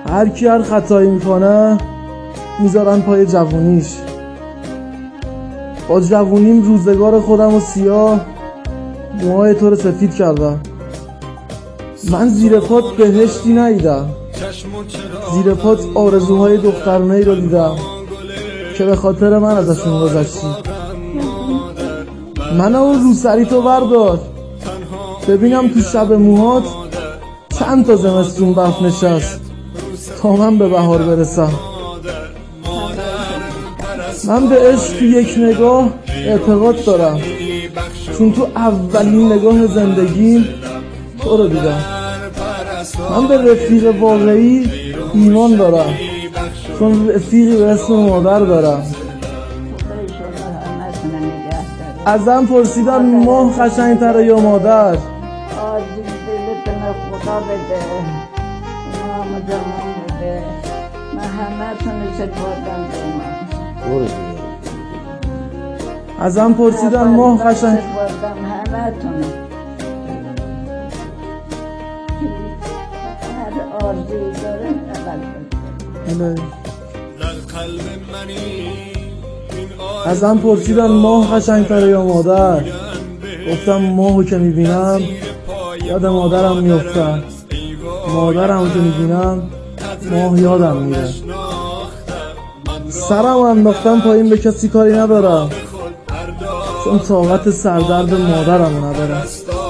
هر کی هر خطایی میکنه میذارن پای جوونیش. با جوونیم روزگار خودم و سیاه، موهای تو رو سفید کردم. من زیر پات بهشتی ندیدم، زیر پات آرزوهای دخترونه‌ای رو دیدم که به خاطر من ازشون گذشتی. من اون روسری تو بردار ببینم تو شب موهات چند تا زمستون برف نشست تا من به بهار برسم. من به عشق تو یک نگاه اعتقاد دارم، چون تو اولین نگاه زندگیم تو رو دیدم. من به رفیق واقعی ایمان دارم، چون رفیقی به اسم مادر دارم. ازم پرسیدن ماه قشنگ‌تره یا مادر؟ خدا بده، نام جهان بده، من همه تونو سپردم به ما. ازم پرسیدن ماه قشنگ سپردم همه تونو، هر آرزوی داره اول بده. ازم پرسیدن ماه قشنگ‌تره یا مادر؟ گفتم ماهو که میبینم یاد مادرم میفتم، مادرم که میبینم ماه یادم میره. سرم انداختم پایین به کسی کاری ندارم، چون طاقت سردرد مادرم ندارم.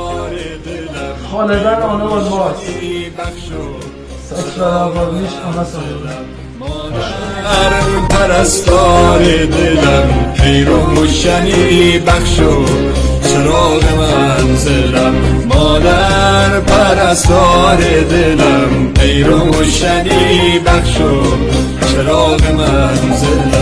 خالدن آنه و ماست سکر آقایش آنه سالیدن. پرستار دلم ای روشنی بخشو چراغ منزلم. مادر پرستار دلم ای روشنی بخشو چراغ منزلم.